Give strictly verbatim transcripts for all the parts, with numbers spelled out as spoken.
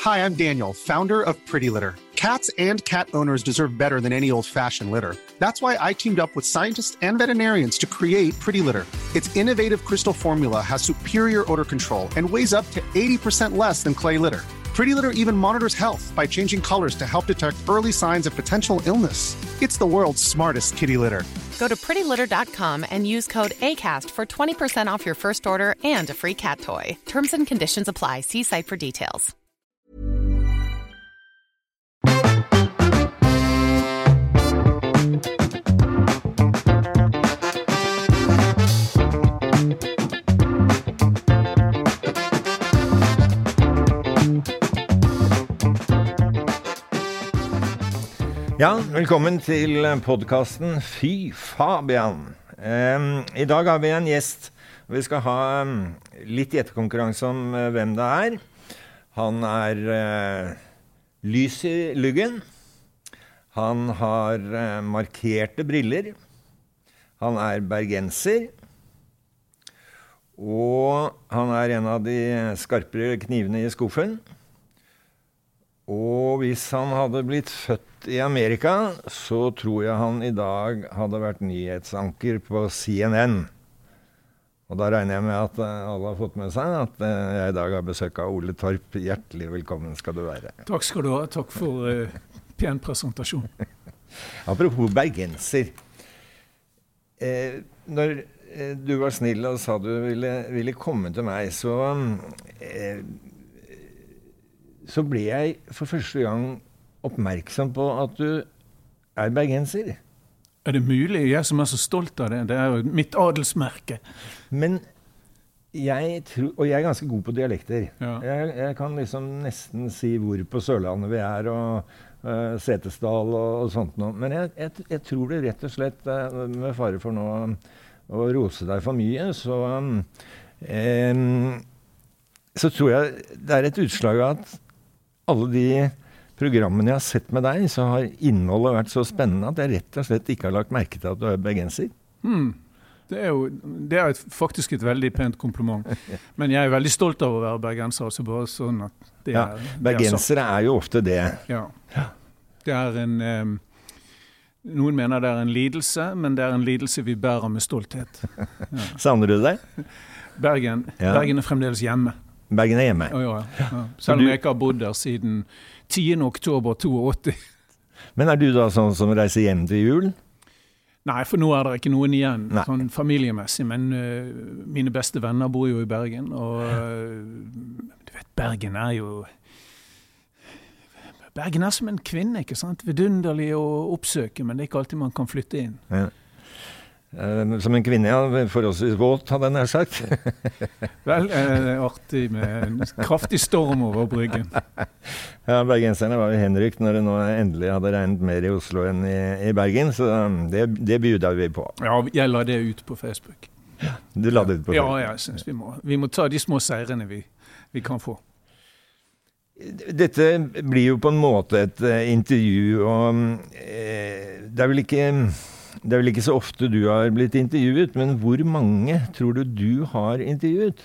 Hi, I'm Daniel, founder of Pretty Litter. Cats and cat owners deserve better than any old-fashioned litter. That's why I teamed up with scientists and veterinarians to create Pretty Litter. Its innovative crystal formula has superior odor control and weighs up to eighty percent less than clay litter. Pretty Litter even monitors health by changing colors to help detect early signs of potential illness. It's the world's smartest kitty litter. Go to pretty litter dot com and use code ACAST for twenty percent off your first order and a free cat toy. Terms and conditions apply. See site for details. Ja, velkommen til podcasten Fy Fabian. Um, I dag har vi en gjest. Vi skal ha um, litt gjettekonkurranse om uh, hvem det er. Han er uh, lys i lyggen. Han har uh, markerte briller. Han er bergenser. Og han er en av de skarpere knivene i skuffen. Og hvis han hadde blitt født i Amerika, så tror jeg han i dag hadde vært nyhetsanker på C N N. Og da regner jeg med at alle har fått med seg at jeg i dag har besøk av Ole Torp. Hjertelig velkommen skal du være. Takk skal du ha. Takk for uh, pen presentasjon. Apropos bergenser. Eh, når eh, du var snill og sa du ville, ville komme til meg, så... Eh, så ble jeg for første gang oppmerksom på at du er bergenser. Er det mulig? Jeg som er så stolt av det. Det er jo mitt adelsmerke. Men jeg tror, og jeg er ganske god på dialekter. Ja. Jeg, jeg kan liksom nesten si hvor på Sørlandet vi er, og uh, Setesdal og, og sånt noe. Men jeg, jeg, jeg tror det rett og slett, uh, med fare for nå å rose deg for mye, så, um, um, så tror jeg det er et utslag av at alle de programmene jeg har sett med deg, så har innholdet vært så spennende at jeg rett og slett ikke har lagt merke til at du er bergenser. Hmm. Det er jo det er et, faktisk et veldig pent kompliment. Men jeg er veldig stolt av å være bergenser, altså bare sånn at det ja, er... Bergensere er, er jo ofte det. Ja. Det er en... Um, noen mener det er en lidelse, men det er en lidelse vi bærer med stolthet. Ja. Savner du det? Bergen, ja. Bergen er fremdeles hjemme. Bergen er hjemme. Ja, ja, ja. Selv om jeg ikke har bodd der siden tiende oktober åttito. Men er du da sånn som reiser hjem til jul? Nei, for nå er det ikke noen igjen, Nei. sånn familiemessig. Men uh, mine beste venner bor jo i Bergen, og uh, du vet, Bergen er jo... Bergen er som en kvinne, ikke sant? Vidunderlig å oppsøke, men det er ikke alltid man kan flytte inn. Ja. Som en kvinne, ja, forholdsvis våt, hadde jeg nær sagt. Vel, eh, artig med en kraftig storm over bryggen. Ja, bergenserne var jo henrykt når det nå endelig hadde regnet mer i Oslo enn i, i Bergen, så det, det bjuder vi på. Ja, jeg la det ut på Facebook. Du la det ut på Facebook? Ja, jeg synes vi må, vi må ta de små seirene vi, vi kan få. Dette blir jo på en måte et uh, intervju, og uh, det er vel ikke... Det er vel ikke så ofte du har blitt intervjuet, men hvor mange tror du du har intervjuet?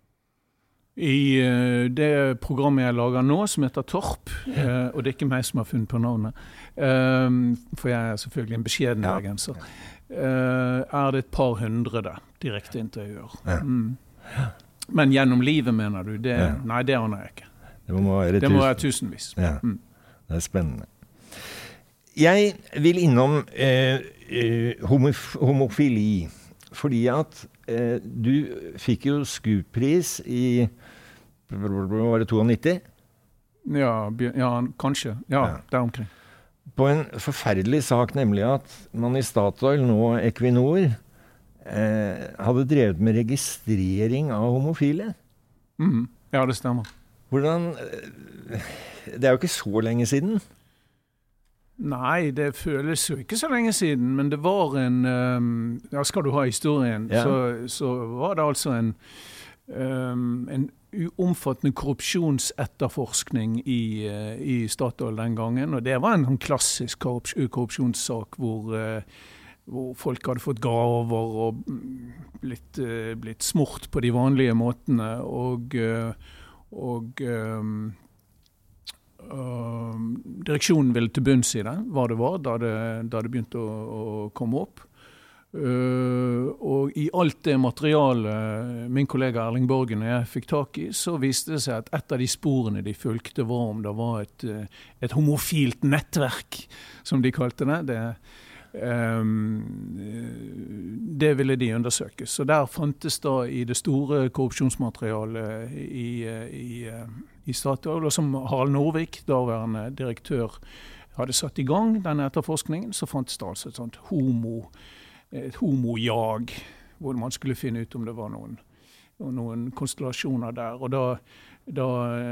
I uh, det programmet jeg lager nå, som heter Torp, uh, og det er ikke meg som har funnet på navnet, uh, for jeg er selvfølgelig en beskjeden ja. bergenser, uh, er det et par hundre der, direkte intervjuer. Ja. Mm. Men gjennom livet, mener du? Det, ja. Nei, det aner jeg ikke. Det må være, det må være tusenvis. Ja. Mm. Det er spennende. Jeg vil innom eh, eh, homof- homofili, fordi at eh, du fikk jo Scoop-pris i, var det nitto-to? Ja, ja, kanskje. Ja, ja, der omkring. På en forferdelig sak, nemlig at man i Statoil, nå Equinor, eh, hadde drevet med registrering av homofile. Mm, ja, det stemmer. Hvordan, det er jo ikke så lenge siden. Nei, det føles jo ikke så lenge siden, men det var en, um, ja, skal du ha historien, ja. så, så var det altså en, um, en omfattende korrupsjonsetterforskning i, uh, i Statoil den gangen, og det var en, en klassisk korrups- korrupsjonssak hvor, uh, hvor folk hadde fått gaver og blitt, uh, blitt smurt på de vanlige måtene, og, uh, og um, direksjonen ville til bunns i det, hva det var, da det, da det begynte å, å komme opp. Uh, og i alt det materialet min kollega Erling Borgen og jeg fikk tak i, så viste det seg at et av de sporene de fulgte var om det var et, et homofilt nettverk, som de kalte det. Det, um, det ville de undersøke. Så der fantes da i det store korrupsjonsmaterialet i, i, i Statoil, og som Harald Norvik, daværende direktør, hadde satt i gang denne etterforskningen, så fantes det altså et sånt homo et homojag, hvor man skulle finne ut om det var noen, noen konstellasjoner der. Og da, da,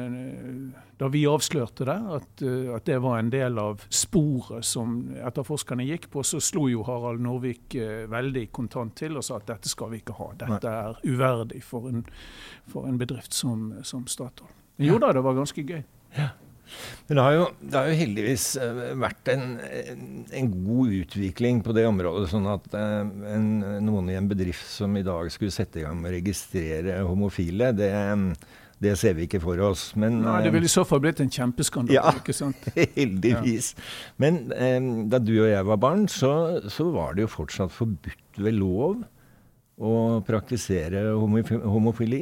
da vi avslørte det, at, at det var en del av sporet som etterforskerne gikk på, så slo jo Harald Norvik veldig kontant til og sa at dette skal vi ikke ha. Dette er uverdig for en, for en bedrift som, som Statoil. Jo da, det var ganske gøy. Ja. Men det har, jo, det har jo heldigvis vært en, en god utvikling på det området, sånn at en, noen i en bedrift som i dag skulle sette i gang med å registrere homofile, det, det ser vi ikke for oss. Men, Nei, det ville i så fall blitt en kjempeskandal, ja, ikke sant? heldigvis. Ja. Men da du og jeg var barn, så, så var det jo fortsatt forbudt ved lov å praktisere homofili.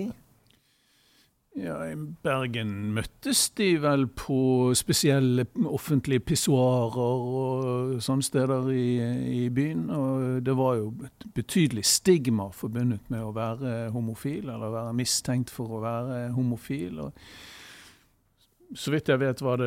Ja, i Bergen møttes de vel på spesielle offentlige pissoarer og sånne steder i, i byen, og det var jo et betydelig stigma forbundet med å være homofil, eller være mistenkt for å være homofil. Og så vidt jeg vet var det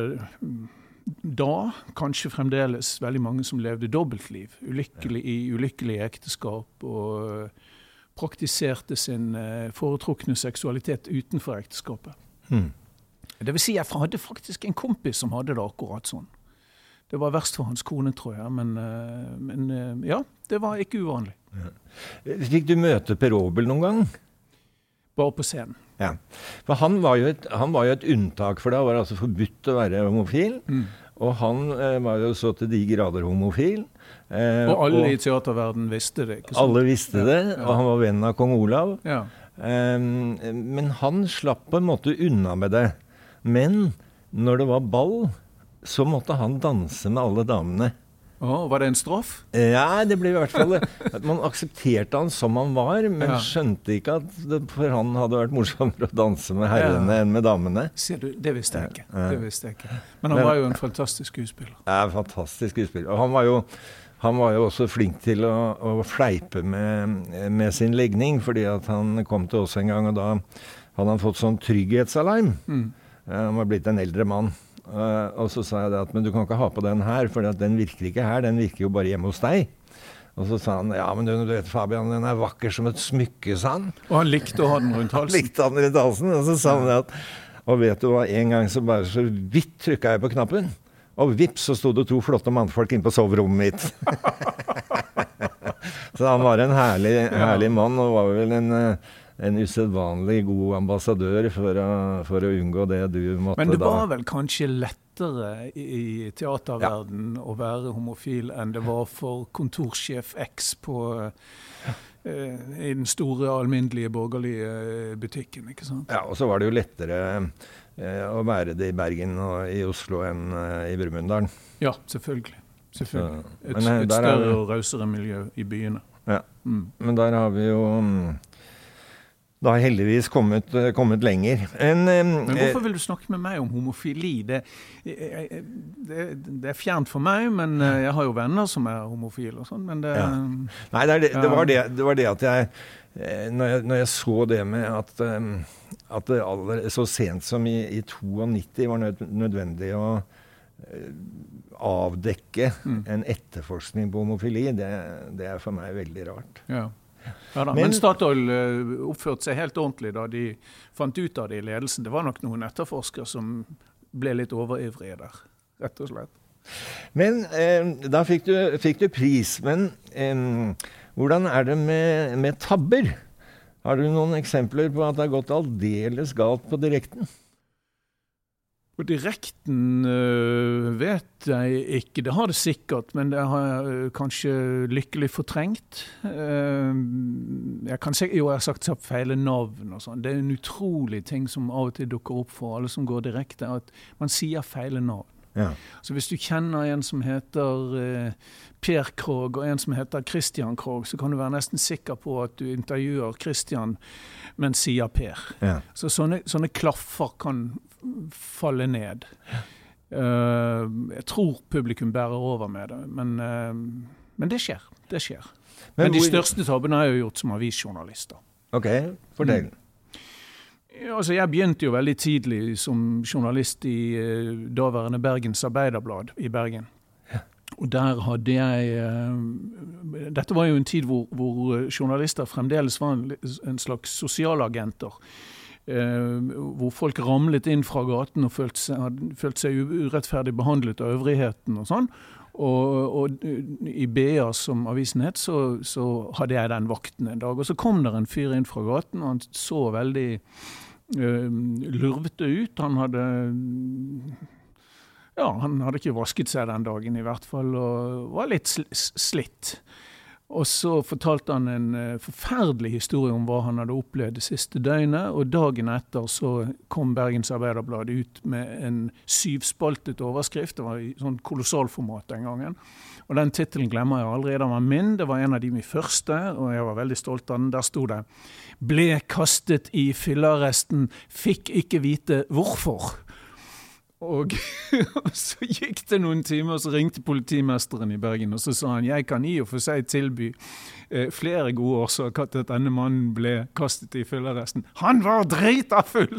da kanskje fremdeles veldig mange som levde dobbeltliv, ulykkelig, i ulykkelige ekteskap, og praktiserte sin uh, foretrukne seksualitet utenfor ekteskapet. Hmm. Det vil si, jeg hadde faktisk en kompis som hadde det akkurat sånn. Det var verst for hans kone, tror jeg, men, uh, men uh, ja, det var ikke uvanlig. Ja. Fikk du møte Per Obel noen gang? Bare på scenen. Ja, for han var jo et, han var jo et unntak, for det var altså forbudt å være homofil, mm. og han eh, var jo så til de grader homofil. Eh, og alle og, i teaterverden visste det, ikke sant? Alle visste det, ja, ja. Og han var venn av kong Olav. Ja. Eh, men han slapp på en måte unna med det. Men når det var ball, så måtte han danse med alle damene. Oh, var det en straff? Ja, det ble i hvert fall at man aksepterte han som han var, men ja. skjønte ikke at det for han hadde vært morsommere å danse med herrene ja. enn med damene. Ser du, det visste jeg ikke. Ja. Det visste jeg ikke. Men han men, var jo en fantastisk skuespiller. Ja, fantastisk skuespiller. Og han var jo, han var jo også flink til å, å fleipe med, med sin legning, fordi at han kom til oss en gang, og da hadde han fått sånn trygghetsalarm. Mm. Han var blitt en eldre mann. Uh, og så sa jeg det at, men du kan ikke ha på den her, for den virker ikke her, den virker jo bare hjemme hos deg. Og så sa han, ja, men du, du vet Fabian, den er vakker som et smykke, sa han. Og han likte å ha den rundt halsen. Han likte han rundt halsen, og så sa han det at, og vet du hva, en gang så bare så vidt trykket jeg på knappen, og vips så stod det to flotte mannfolk inne på soverommet mitt. Så han var en herlig, herlig mann, og var vel en... en usedvanlig god ambassadør for å, for å unngå det du måtte da. Men det var da vel kanskje lettere i teaterverden ja. å være homofil enn det var for kontorsjef X på, ja. eh, i den store, alminnelige, borgerlige butikken, ikke sant? Ja, og så var det jo lettere eh, å være det i Bergen og i Oslo enn eh, i Brumunddal. Ja, selvfølgelig. selvfølgelig. Så, et men, et større vi... og rausere miljø i byene. Ja, mm. men der har vi jo... Da har heldigvis kommet, kommet lenger. En, Men hvorfor vil du snakke med meg om homofili? Det, det, det er fjernt for meg, men jeg har jo venner som er homofile og sånn, men det... Ja. Nei, det, det, det, var det, det var det at jeg når, jeg, når jeg så det med at, at det aller, så sent som i, i nittito var nødvendig å avdekke mm. en etterforskning på homofili, det, det er for meg veldig rart. Ja. Ja da, men, men Statoil uh, oppførte seg helt ordentlig da de fant ut av det i ledelsen. Det var nok noen etterforskere som ble litt overivrige der, rett og slett. Men eh, da fikk du, fikk du pris, men eh, hvordan er det med, med tabber? Har du noen eksempler på at det har gått aldeles galt på direkten? På direkten øh, vet jeg ikke, det har det sikkert, men det har jeg øh, kanskje lykkelig fortrengt. Uh, jeg kan sikkert, jo, jeg har sagt feil navn og sånn. Det er en utrolig ting som av og til dukker opp for alle som går direkte, at man sier feil navn. Ja. Så hvis du kjenner en som heter eh, Per Krog og en som heter Christian Krog, så kan du være nesten sikker på at du intervjuer Christian, men sier Per. Ja. Så sånne, sånne klaffer kan falle ned. Ja. Uh, jeg tror publikum bærer over med det, men, uh, men det skjer. Det skjer. Men, men de hvor... største tabbene har jeg jo gjort som avisjournalister. Ok, fortell. Mm. Altså, jeg begynte jo veldig tidlig som journalist i uh, daværende Bergens Arbeiderblad i Bergen. Ja. Og der hadde jeg... Uh, dette var jo en tid hvor, hvor journalister fremdeles var en, en slags sosialagenter. Uh, hvor folk ramlet inn fra gaten og følte seg, hadde følt seg urettferdig behandlet av øvrigheten og sånn. Og, og i B A som avisen het, så, så hadde jeg den vakten en dag. Og så kom der en fyr inn fra gaten, og han så veldig uh, lurvete ut. Han hadde, ja, han hadde ikke vasket seg den dagen i hvert fall, og var litt sl- slitt. Og så fortalte han en uh, forferdelig historie om hva han hadde opplevd det siste døgnet, og dagen etter så kom Bergens Arbeiderblad ut med en syvspaltet overskrift. Det var i sånn kolossalformat den gangen. Og den titelen glemmer jeg aldri. Den var min, det var en av de mine første, og jeg var veldig stolt av den. Der stod det: «Ble kastet i fyllearresten, fikk ikke vite hvorfor». Og så gikk det noen timer, og så ringte politimesteren i Bergen, og så sa han, jeg kan i og for seg tilby eh, flere gode årsaker til at denne mannen ble kastet i fyllearresten. Han var drita full!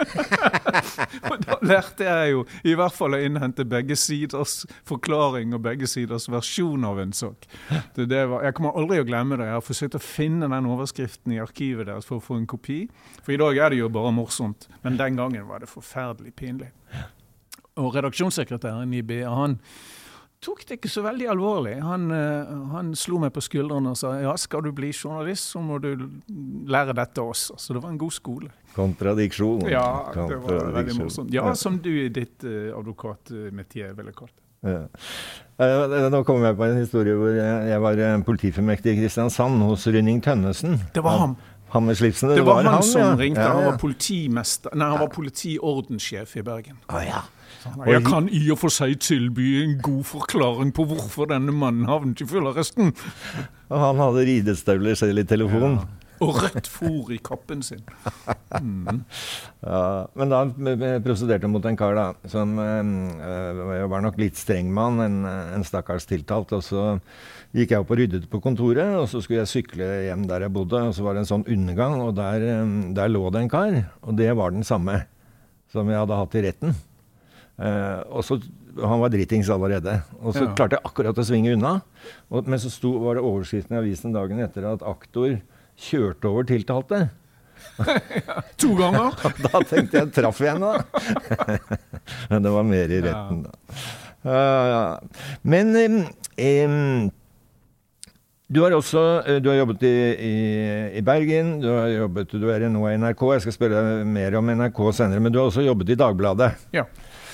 Og da lærte jeg jo i hvert fall å innhente begge siders forklaring og begge siders versjon av en sak. Det, det var, jeg kommer aldri å glemme det. Jeg har forsøkt å finne den overskriften i arkivet deres for å få en kopi. For i dag er det jo bare morsomt, men den gangen var det forferdelig pinlig. Og redaksjonssekretæren i B A, han tok det ikke så veldig alvorlig. Han, han slo meg på skuldrene og sa, ja, skal du bli journalist, så må du lære dette også. Så det var en god skole. Kontradiksjon. Ja, det var veldig morsomt. Ja, som du i ditt uh, advokatmetier ville kalt det. Ja. Uh, nå kommer jeg på en historie hvor jeg, jeg var politifullmektig i Kristiansand hos Rynning Tønnesen. Det var ham. Han med slipsen, det, det var, var han, han som ja. ringte. Ja, ja. Han var politimester, nei, han var politiordenssjef i Bergen. Å ja. Jeg kan i og for seg tilby en god forklaring på hvorfor denne mannen havnet i fyllearresten. Og han hadde ridestøvler selv i telefon. Ja. Og rødt for i kappen sin. Mm. Ja, men da prosederte mot en kar da, som øh, var nok litt streng mann, en, en stakkars tiltalt, og så gikk jeg opp og ryddet på kontoret, og så skulle jeg sykle hjem der jeg bodde, og så var det en sånn undergang, og der, der lå det en kar, og det var den samme som jeg hadde hatt i retten. Uh, og så, han var drittings allerede, og så ja. klarte jeg akkurat å svinge unna, og, men så sto, var det overskriften i avisen dagen etter at aktor kjørte over tiltalte. Ja, to ganger? Da tenkte jeg, traff igjen da. Men det var mer i retten da. Uh, ja. Men um, um, du har også du har jobbet i, i, i Bergen, du har jobbet, du er nå i N R K, jeg skal spørre mer om N R K senere, men du har også jobbet i Dagbladet. Ja.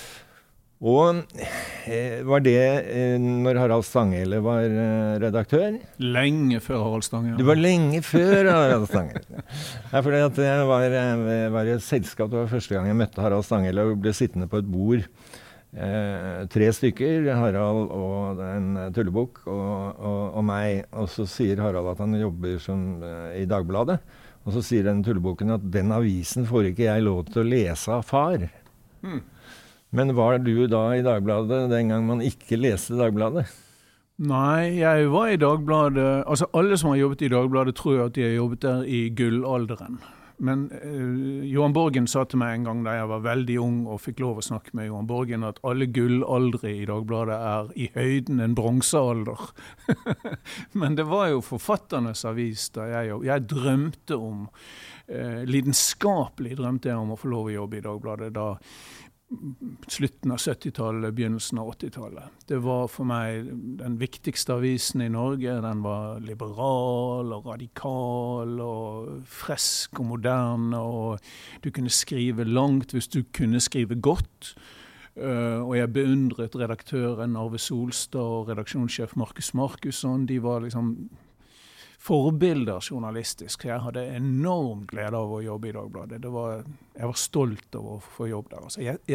Og eh, var det eh, når Harald Stanghelle var eh, redaktør? Lenge før Harald Stanghelle. Du var lenge før Harald Stanghelle. Ja, fordi at jeg var, jeg var i et selskap, det var første gang jeg møtte Harald Stanghelle og ble sittende på et bord. Eh, tre stykker, Harald og en tullebukk og, og, og meg. Og så sier Harald at han jobber som, eh, i Dagbladet. Og så sier den tullebukken at den avisen får ikke jeg lov til å lese av far. Hmm. Men var du da i Dagbladet den gang man ikke leste Dagbladet? Nei, jeg var i Dagbladet. Altså alle som har jobbet i Dagbladet tror jeg at de har jobbet der i gullalderen. Men eh, Johan Borgen sa til meg en gang da jeg var veldig ung og fikk lov å snakke med Johan Borgen at alle gullaldre i Dagbladet er i høyden en bronsealder. Men det var jo forfatternes avis da jeg jobbet. Jeg drømte om, eh, lidenskapelig drømte jeg om å få lov å jobbe i Dagbladet da slutten av syttitallet, begynnelsen av åttitallet. Det var for meg den viktigste avisen i Norge. Den var liberal og radikal og fresk og moderne, og du kunne skrive langt hvis du kunne skrive godt. Uh, og jeg beundret redaktøren Arve Solstad og redaksjonssjef Markus Markusson. De var liksom forbilder journalistisk. Jeg hadde enorm glede av å jobbe i Dagbladet. Det var, jeg var stolt av å få jobb der. Altså, jeg, jeg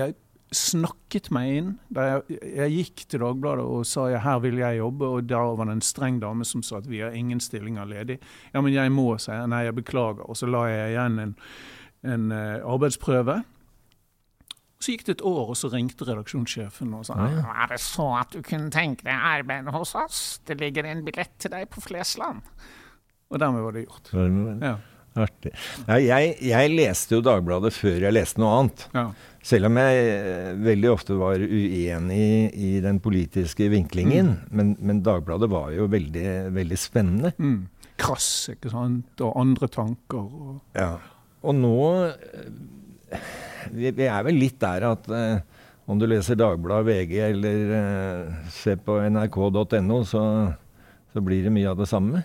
snakket meg inn. Da jeg, jeg gikk til Dagbladet og sa ja, her vil jeg jobbe, og da var det en streng dame som sa at vi har ingen stillinger ledig. Ja, men jeg må, sa jeg. Nei, jeg beklager. Og så la jeg igjen en, en uh, arbeidsprøve. Så gikk det et år, og så ringte redaksjonssjefen og sa ja. Er det så at du kunne tenke deg arbeid hos oss? Det ligger en billett til deg på Flesland. Og dermed var det gjort. Ja. Artig. Ja, jeg, jeg leste jo Dagbladet før jeg leste noe annet. Ja. Selv om jeg veldig ofte var uenig i den politiske vinklingen. Mm. Men, men Dagbladet var jo veldig, veldig spennende. Mm. Krass, ikke sant? Og andre tanker. Og... Ja. Og nå... Vi, vi er vel litt der at eh, om du leser Dagbladet, V G eller eh, ser på N R K punktum N O, så, så blir det mye av det samme.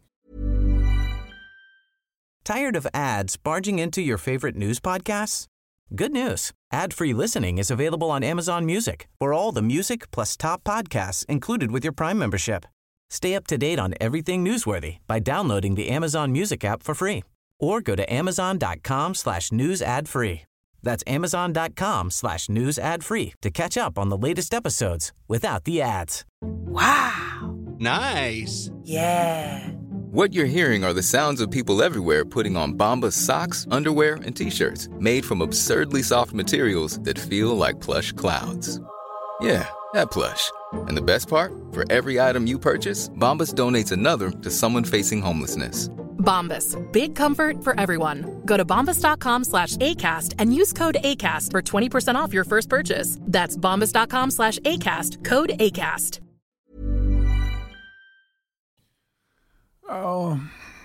Tired of ads barging into your favorite news podcasts? Good news. Ad-free listening is available on Amazon Music for all the music plus top podcasts included with your Prime membership. Stay up to date on everything newsworthy by downloading the Amazon Music app for free or go to amazon.com slash news ad free. That's amazon.com slash news ad free to catch up on the latest episodes without the ads. Wow. Nice. Yeah. What you're hearing are the sounds of people everywhere putting on Bombas socks, underwear, and T-shirts made from absurdly soft materials that feel like plush clouds. Yeah, that plush. And the best part? For every item you purchase, Bombas donates another to someone facing homelessness. Bombas. Big comfort for everyone. Go to bombas.com slash ACAST and use code ACAST for twenty percent off your first purchase. That's bombas.com slash ACAST. Code ACAST. Uh,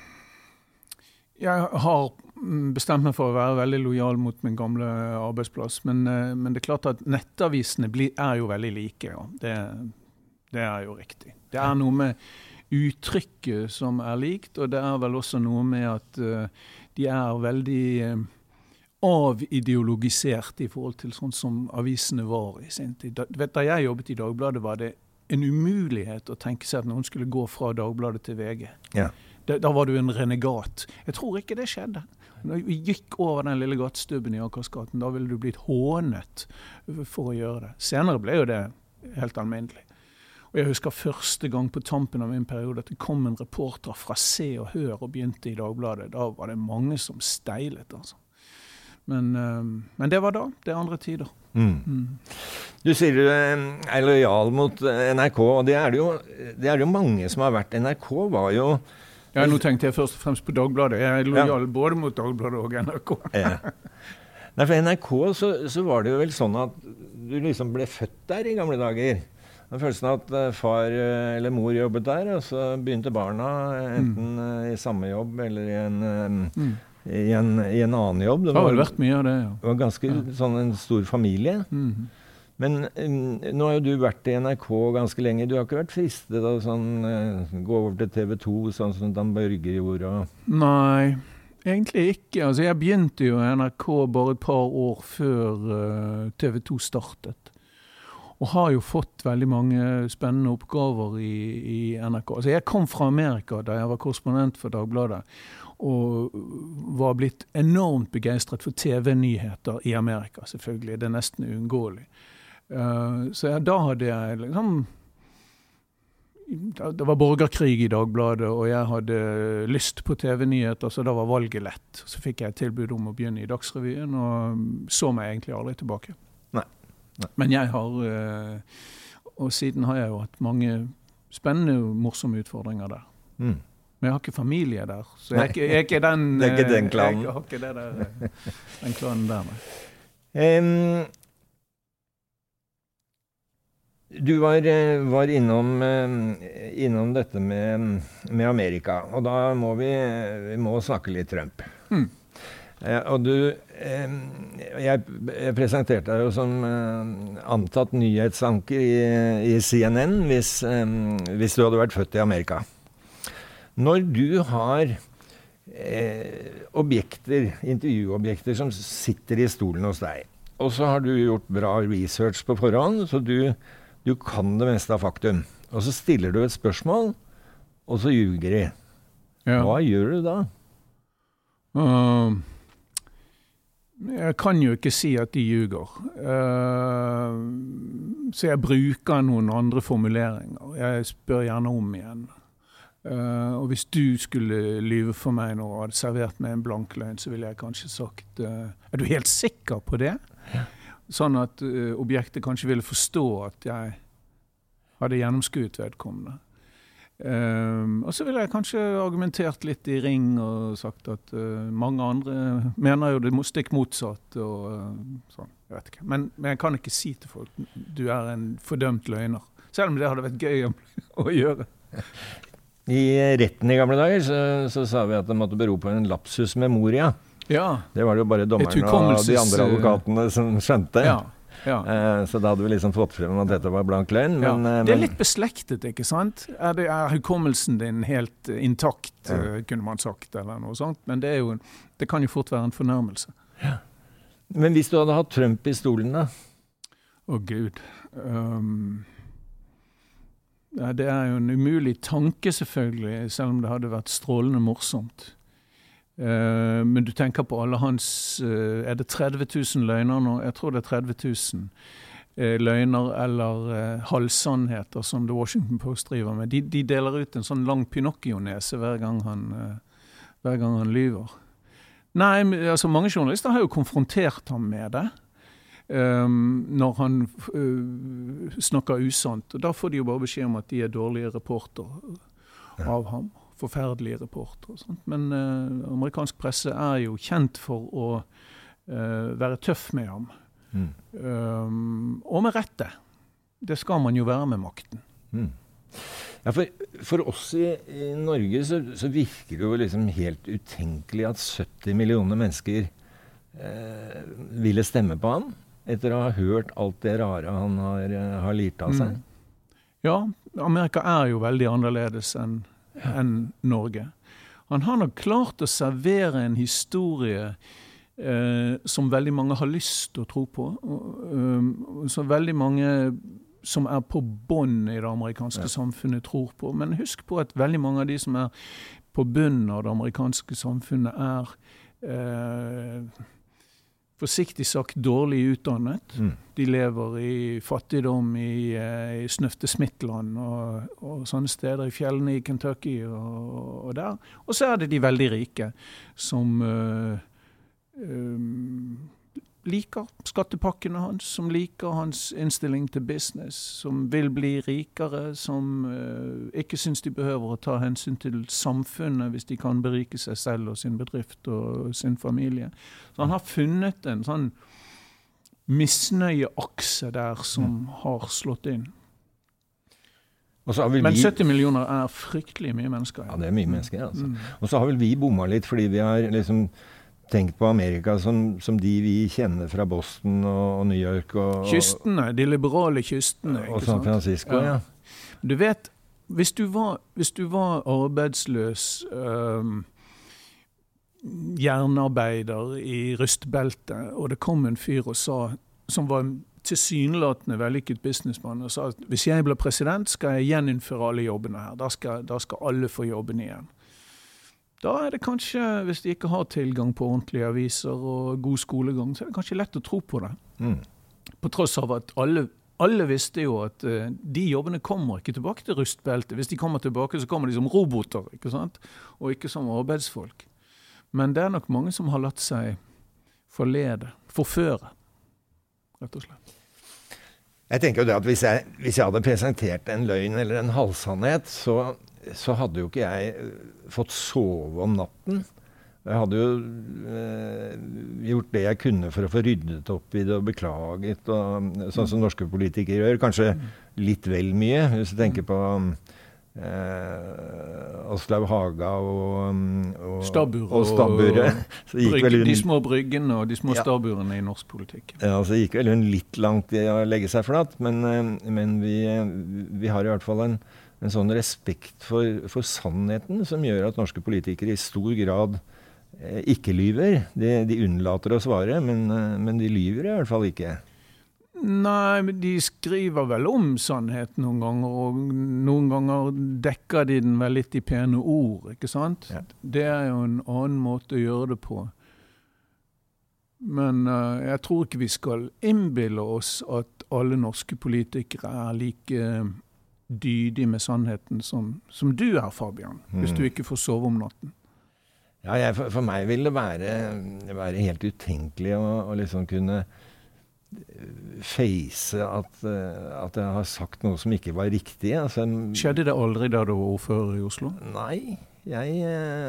jeg har bestemt meg for å være veldig lojal mot min gamle arbeidsplass, men, uh, men det er klart at nettavisene blir, er jo veldig like. Ja. Det, det er jo riktig. Det er noe med uttrykket som er likt, og det er vel også noe med at uh, de er veldig uh, avideologisert i forhold til sånn som avisene var i sin tid. Da, vet, da jeg jobbet i Dagbladet var det en umulighet å tenke seg at noen skulle gå fra Dagbladet til V G. Ja. Da, da var du en renegat. Jeg tror ikke det skjedde. Når vi gikk over den lille gatestubben i Akersgaten, da ville du blitt hånet for å gjøre det. Senere ble jo det helt alminnelig. Og jeg husker første gang på tampen av min periode at det kom en reporter fra Se og Hør og begynte i Dagbladet. Da var det mange som steilet, altså. Men, men det var da, det er andre tider. Mm. Mm. Du sier du er lojal mot N R K, og det er det jo, det er det jo mange som har vært. N R K var jo... Ja, nå tenkte jeg først og fremst på Dagbladet. Jeg er lojal ja. både mot Dagbladet og N R K. Ja. Nei, for N R K så, så var det jo vel sånn at du liksom ble født der i gamle dager. Den følelsen at far eller mor jobbet der, og så begynte barna enten mm. i samme jobb eller i en... Mm. I en, i en annen jobb. Det, var, det har vel vært mye av det, ja. Det var ganske ja. sånn en stor familie. Mm. Men um, nå har jo du vært i N R K ganske lenge. Du har ikke vært fristet da, sånn, uh, gå over til T V to, sånn som Dan Børge gjorde? Og... Nei, egentlig ikke. Altså, jeg begynte jo i N R K bare et par år før uh, T V to startet. Og har jo fått veldig mange spennende oppgaver i, i N R K. Altså, jeg kom fra Amerika da jeg var korrespondent for Dagbladet, og var blitt enormt begeistret for T V-nyheter i Amerika, selvfølgelig. Det er nesten uunngåelig. Uh, så jeg, da hadde jeg liksom... Det var borgerkrig i Dagbladet, og jeg hadde lyst på T V-nyheter, så da var valget lett. Så fikk jeg et tilbud om å begynne i Dagsrevyen, og så meg egentlig aldri tilbake. Nei. Nei. Men jeg har... Uh, og siden har jeg jo hatt mange spennende og morsomme utfordringer der. Mm. Men jeg har ikke familie der, så jeg, jeg, jeg er ikke den... Det er ikke den klanen. Jeg har ikke det der, den klanen der. Um, du var, var innom, innom dette med, med Amerika, og da må vi, vi må snakke litt Trump. Mm. Uh, og du, um, jeg, jeg presenterte deg jo som uh, antatt nyhetsanker i, i C N N hvis, um, hvis du hadde vært født i Amerika. Når du har eh, objekter, intervjuobjekter som sitter i stolen hos deg, og så har du gjort bra research på forhånd, så du, du kan det meste av faktum. Og så stiller du et spørsmål, og så ljuger de. Ja. Hva gjør du da? Uh, Jeg kan jo ikke si at de ljuger. Uh, så jeg bruker noen andre formuleringer. Jeg spør gjerne om igjen. Uh, og hvis du skulle lyve for meg nå og hadde servert meg en blank løgn, så ville jeg kanskje sagt, uh, er du helt sikker på det? Ja. Sånn at uh, objektet kanskje ville forstå at jeg hadde gjennomskuet vedkommende. Um, og så ville jeg kanskje argumentert litt i ring og sagt at uh, mange andre mener jo det må stikke motsatt og uh, sånn, jeg vet ikke. Men, men jeg kan ikke si til folk du er en fordømt løgner, selv om det hadde vært gøy å, å gjøre. I retten i gamle dager så, så sa vi at det måtte bero på en lapsus memoria. Ja. Det var det jo bare dommerne og de andre advokatene som skjønte. Ja. Ja. Eh, så da hadde vi liksom fått frem at dette var blank løgn. Men, ja. Det er litt beslektet, ikke sant? Er, det, er hukommelsen din helt intakt, ja. kunne man sagt, eller noe sånt? Men det, er jo, det kan jo fort være en fornærmelse. Ja. Men hvis du hadde hatt Trump i stolen da? Å Gud. Um, ja, det er jo en umulig tanke selvfølgelig, selv om det hadde vært strålende morsomt. Uh, men du tenker på alle hans, uh, er det tretti tusen løgner nå? Jeg tror det er tretti tusen uh, løgner eller uh, halvsannheter som The Washington Post driver med. De, de deler ut en sånn lang Pinocchio-nese hver gang han, uh, hver gang han lyver. Nei, altså mange journalister har jo konfrontert ham med det. Um, når han uh, snakker usant. Og da får de jo bare beskjed om at de er dårlige reporter av ham. Forferdelige reporter og sånt. Men uh, amerikansk presse er jo kjent for å uh, være tøff med ham. Mm. Um, og med rette. Det skal man jo være med makten. Mm. Ja, for, for oss i, i Norge så, så virker det jo liksom helt utenkelig at sytti millioner mennesker uh, ville stemme på ham, etter å ha hørt alt det rare han har, uh, har lirt av seg. Mm. Ja, Amerika er jo veldig annerledes enn enn Norge. Han har nok klart å servere en historie eh, som veldig mange har lyst til å tro på. Og, um, så veldig mange som er på bånd i det amerikanske ja. samfunnet tror på. Men husk på at veldig mange av de som er på bunnen av det amerikanske samfunnet er eh, forsiktig sagt dårlig utdannet. Mm. De lever i fattigdom i, i Snøfte-Smittland og, og sånne steder i fjellene i Kentucky og, og der. Og så er det de veldig rike som uh, um, liker skattepakkene hans, som liker hans innstilling til business, som vil bli rikere, som uh, ikke synes de behøver å ta hensyn til samfunnet hvis de kan berike seg selv og sin bedrift og sin familie. Så han har funnet en sånn misnøyeakse der som mm. har slått inn. Men vi... sytti millioner er fryktelig mye mennesker. Ja, det er mye mennesker, altså. Mm. Og så har vel vi bommet litt, fordi vi har liksom tenkt på Amerika som, som de vi kjenner fra Boston og, og New York. Og, kystene, de liberale kystene. Og San Francisco, ja. ja. Du vet, hvis du var, hvis du var arbeidsløs um, jernarbeider i rustbeltet, og det kom en fyr og sa, som var en tilsynelatende vellykket businessmann, og sa at hvis jeg blir president, skal jeg gjeninnføre alle jobbene her. Da skal, da skal alle få jobben igjen. Da er det kanskje, hvis de ikke har tilgang på ordentlige aviser og god skolegang, så er det kanskje lett å tro på det. Mm. På tross av at alle, alle visste jo at uh, de jobbene kommer ikke tilbake til rustbeltet. Hvis de kommer tilbake, så kommer de som roboter, ikke sant? Og ikke som arbeidsfolk. Men det er nok mange som har latt seg forlede, forføre, rett og slett. Jeg tenker jo det at hvis jeg, hvis jeg hadde presentert en løgn eller en halvsannhet, så så hadde jo ikke jeg fått sove om natten. Jeg hadde jo eh, gjort det jeg kunne for å få ryddet opp i det og beklaget, og, sånn som norske politikere gjør. Kanskje litt vel mye, hvis du tenker på eh, Aslaug Haga og, og Stabburet. Og Stabburet. Brygg, de små bryggene og de små ja. stabburene i norsk politikk. Ja, altså gikk vel hun litt langt i å legge seg flatt, men, men vi, vi har i hvert fall en en sånn respekt for, for sannheten som gjør at norske politikere i stor grad eh, ikke lyver. De, de unnlater å svare, men, eh, men de lyver i hvert fall ikke. Nei, men de skriver vel om sannhet noen ganger, og noen ganger dekker de den vel litt i pene ord, ikke sant? Ja. Det er jo en annen måte å gjøre det på. Men uh, jeg tror ikke vi skal innbille oss at alle norske politikere er like uh, dydige med sannheten som, som du er, Fabian, mm. hvis du ikke får sove om natten. Ja, jeg, for, for meg vil det være, være helt utenkelig å, å liksom kunne face at, at jeg har sagt noe som ikke var riktig. Altså, Skjedde det aldri da du var ordfører i Oslo? Nei, jeg...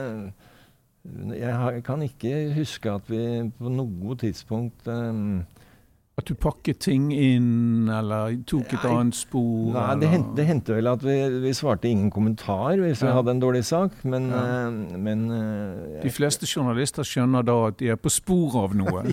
Jeg kan ikke huske at vi på noe tidspunkt um, At du pakket ting inn, eller tok et nei, annet spor? Nei, det hendte, det hendte vel at vi, vi svarte ingen kommentar hvis ja. vi hadde en dårlig sak, men... Ja. Uh, men uh, de fleste journalister skjønner da at de er på spor av noe.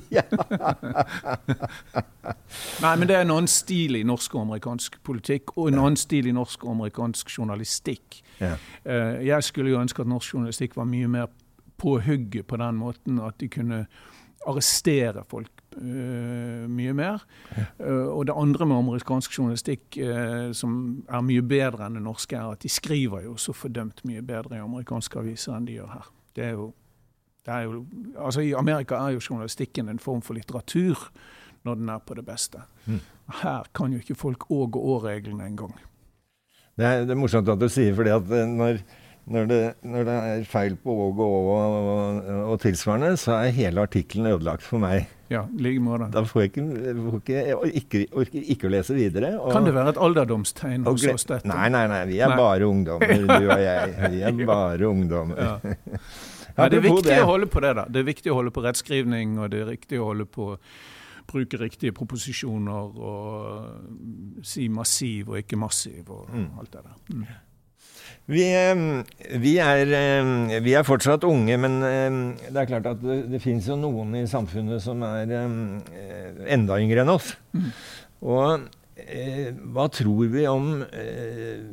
Nei, men det er en annen stil i norsk og amerikansk politikk, og en annen stil i norsk og amerikansk journalistikk. Ja. Uh, jeg skulle jo ønske at norsk journalistikk var mye mer på hugget på den måten at de kunne arrestere folk uh, mye mer. Ja. Uh, og det andre med amerikansk journalistikk uh, som er mye bedre enn det norske er at de skriver jo så fordømt mye bedre i amerikanske aviser enn de gjør her. Det er jo, det er jo, altså I Amerika er jo journalistikken en form for litteratur når den er på det beste. Mm. Her kan jo ikke folk å gå å-reglene en gang. Det er, det er morsomt at du sier, fordi at når Når det, når det er feil på å gå og, og, og tilsvarende, så er hele artikkelen ødelagt for meg. Ja, like måte. Da får jeg ikke, får ikke, jeg ikke, orker ikke å lese videre. Og, kan det være et alderdomstegn hos oss dette? Nei, nei, nei, vi er nei. bare ungdommer, du og jeg. Vi er bare ungdommer. Ja. Ja, det er viktig det. å holde på det da. Det er viktig å holde på rettskrivning, og det er viktig å holde på bruke riktige proposisjoner, og si massiv og ikke massiv, og mm. alt det der. Mm. Vi, vi, er, vi er fortsatt unge, men det er klart at det, det finnes jo noen i samfunnet som er enda yngre enn oss. Mm. Og eh, hva tror vi om eh,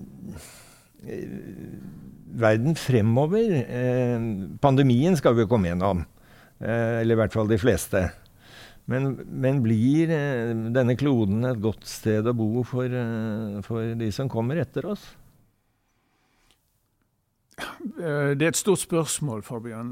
verden fremover? Eh, pandemien skal vi komme gjennom, eh, eller i hvert fall de fleste. Men, men blir eh, denne kloden et godt sted å bo for, eh, for de som kommer etter oss? Det er et stort spørsmål, Fabian.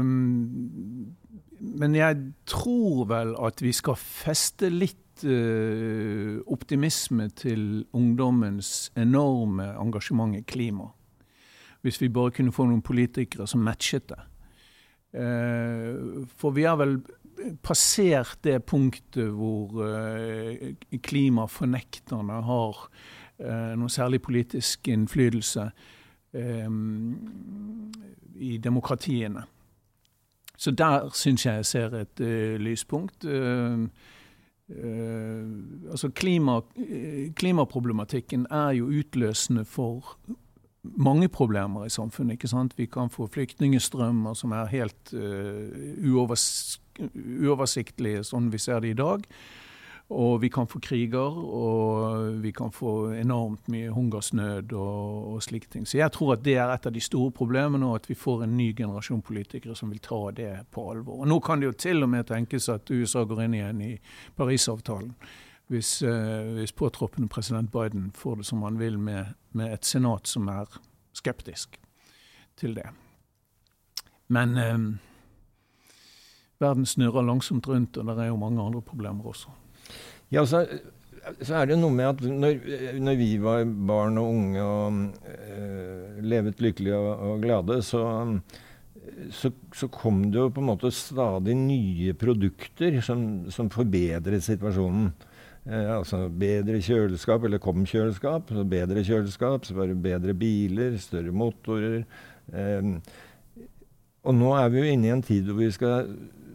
Men jeg tror vel at vi skal feste litt optimisme til ungdommens enorme engasjement i klima. Hvis vi bare kunne få noen politikere som matchet det. For vi har vel passert det punktet hvor klimafornekterne har noen særlig politisk innflytelse i demokratiene. Så der synes jeg jeg ser et uh, lyspunkt. Uh, uh, altså klima, klimaproblematikken er jo utløsende for mange problemer i samfunnet, ikke sant? Vi kan få flyktningestrømmer som er helt uh, uovers- uoversiktlige, sånn vi ser det i dag. Og vi kan få kriger, og vi kan få enormt mye hungersnød og, og slike ting. Så jeg tror at det er et av de store problemene, og at vi får en ny generasjon politikere som vil ta det på alvor. Og nå kan det jo til og med tenkes at U S A går inn igjen i Paris-avtalen, hvis, eh, hvis påtroppende president Biden får det som han vil med, med et senat som er skeptisk til det. Men eh, verden snurrer langsomt rundt, og det er jo mange andre problemer også. Ja, så, så er det noe med at når, når vi var barn og unge og øh, levet lykkelige og, og glade, så, så, så kom det jo på en måte stadig nye produkter som, som forbedret situasjonen. Eh, altså bedre kjøleskap, eller kom kjøleskap, så bedre kjøleskap, så var det bedre biler, større motorer. Eh, og nå er vi jo inne i en tid hvor vi skal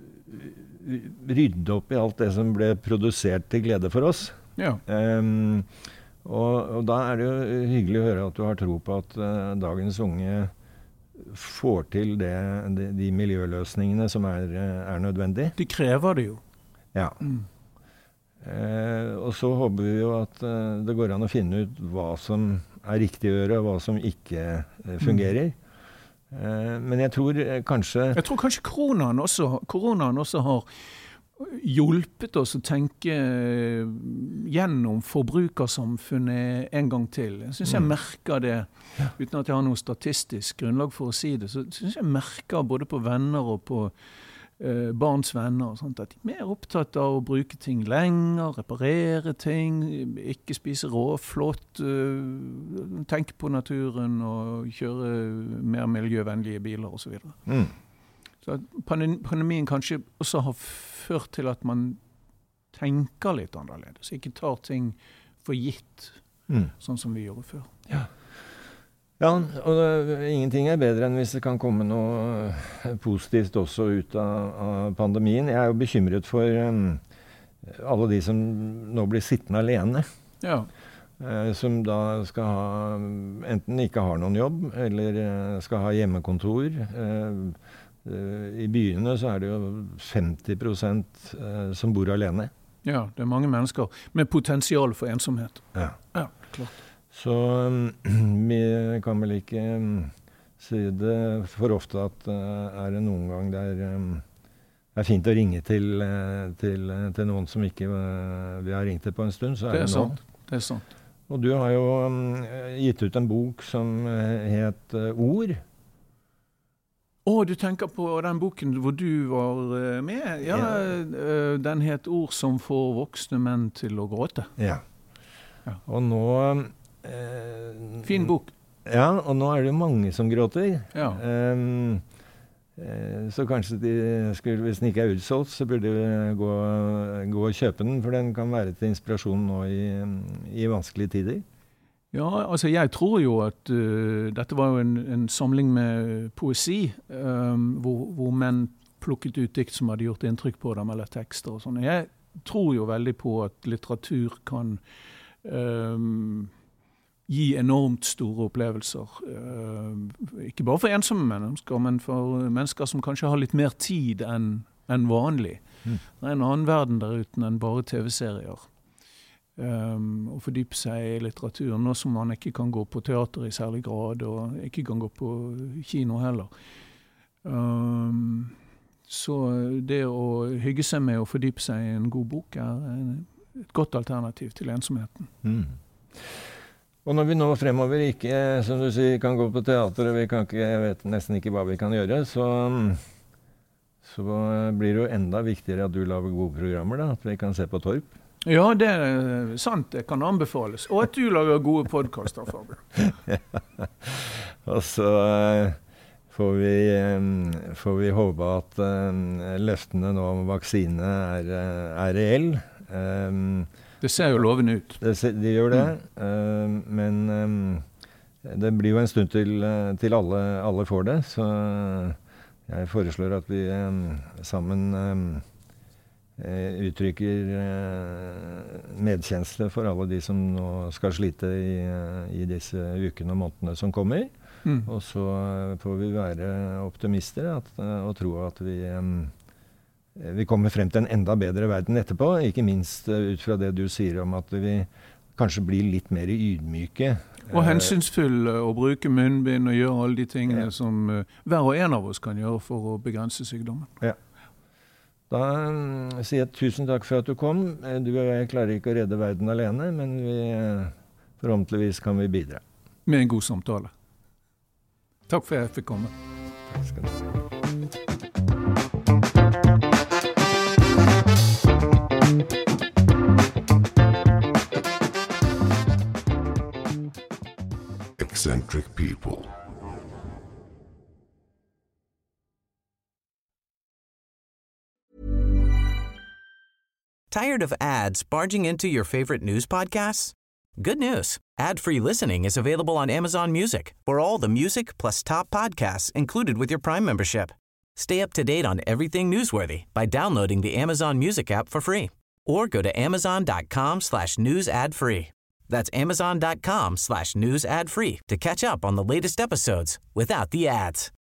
rydde opp i alt det som ble produsert til glede for oss. Ja. Um, og, og da er det jo hyggelig å høre at du har tro på at uh, dagens unge får til det, de, de miljøløsningene som er, er nødvendige. De krever det jo. Ja. Mm. Uh, og så håper vi jo at uh, det går an å finne ut hva som er riktig å gjøre, og hva som ikke uh, fungerer. Mm. Men jeg tror kanskje... Jeg tror kanskje koronaen også, koronaen også har hjulpet oss å tenke gjennom forbrukersamfunnet en gang til. Jeg synes jeg merker det, uten at jeg har noe statistisk grunnlag for å si det, så synes jeg merker både på venner og på eh, barns venner, og sånt, at de er mer opptatt av å bruke ting lenger, reparere ting, ikke spise råflott, eh, tenke på naturen og kjøre mer miljøvennlige biler og så videre. Mm. Så at pandemien kanskje også har ført til at man tenker litt annerledes, ikke tar ting for gitt, mm. sånn som vi gjorde før. Ja. Ja, og det, ingenting er bedre enn hvis det kan komme noe positivt også ut av, av pandemien. Jeg er jo bekymret for um, alle de som nå blir sittende alene. Ja. Uh, som da skal ha, enten ikke har noen jobb, eller uh, skal ha hjemmekontor. Uh, uh, I byene så er det jo femti prosent uh, som bor alene. Ja, det er mange mennesker med potensial for ensomhet. Ja, ja klart. Så um, vi kan vel ikke um, si det for ofte at uh, er det noen gang det er, um, er fint å ringe til, uh, til, uh, til noen som ikke uh, vi har ringt til på en stund, så er det, det er nå. Sant. Det er sant. Og du har jo um, gitt ut en bok som uh, het uh, Ord. Å, du tenker på den boken hvor du var uh, med? Ja, ja. Uh, den het Ord som får voksne menn til å gråte. Ja. ja. Og nå... Eh, fin bok. Ja, og nå er det mange som gråter. Ja. Um, eh, så kanskje de skulle, hvis den ikke er utsolgt, så burde de gå, gå og kjøpe den, for den kan være til inspirasjon nå i, i vanskelige tider. Ja, altså jeg tror jo at uh, dette var jo en, en samling med poesi, um, hvor, hvor menn plukket ut dikt som hadde gjort inntrykk på dem, eller tekster og sånn. Jeg tror jo veldig på at litteratur kan um, gi enormt store opplevelser. Uh, ikke bare for ensomme mennesker, men for mennesker som kanskje har litt mer tid enn, enn vanlig. Mm. Det er en annen verden der uten enn bare T V-serier. Um, og fordype seg i litteraturen, nå som man ikke kan gå på teater i særlig grad, og ikke kan gå på kino heller. Um, så det å hygge seg med å fordype seg i en god bok er en, et godt alternativ til ensomheten. Mm. Og når vi nå fremover ikke, som du sier, kan gå på teater, og vi kan ikke, jeg vet nesten ikke hva vi kan gjøre, så, så blir det jo enda viktigere at du lager gode programmer, da, at vi kan se på Torp. Ja, det er sant, det kan anbefales. Og at du lager gode podcaster, Fabian. Ja. Og så får vi, får vi håpe at løftene nå om vaksine er, er reell. Det ser jo lovende ut. Det, de gjør det, mm. uh, men um, det blir jo en stund til, til alle, alle får det, så jeg foreslår at vi um, sammen um, uttrykker uh, medkjensle for alle de som nå skal slite i, uh, i disse ukene og månedene som kommer. Mm. Og så uh, får vi være optimister at, uh, og tro at vi... Um, Vi kommer frem til en enda bedre verden etterpå, ikke minst ut fra det du sier om at vi kanskje blir litt mer ydmyke. Og hensynsfulle å bruke munnbind og gjøre alle de tingene ja. som uh, hver og en av oss kan gjøre for å begrense sykdommen. Ja. Da um, sier jeg tusen takk for at du kom. Du og jeg klarer ikke å redde verden alene, men vi, uh, forhåpentligvis kan vi bidra. Med en god samtale. Takk for at jeg fikk komme. Takk skal du ha. Eccentric people. Tired of ads barging into your favorite news podcasts? Good news. Ad-free listening is available on Amazon Music for all the music plus top podcasts included with your Prime membership. Stay up to date on everything newsworthy by downloading the Amazon Music app for free or go to amazon.com slash news ad free. That's amazon.com slash news ad free to catch up on the latest episodes without the ads.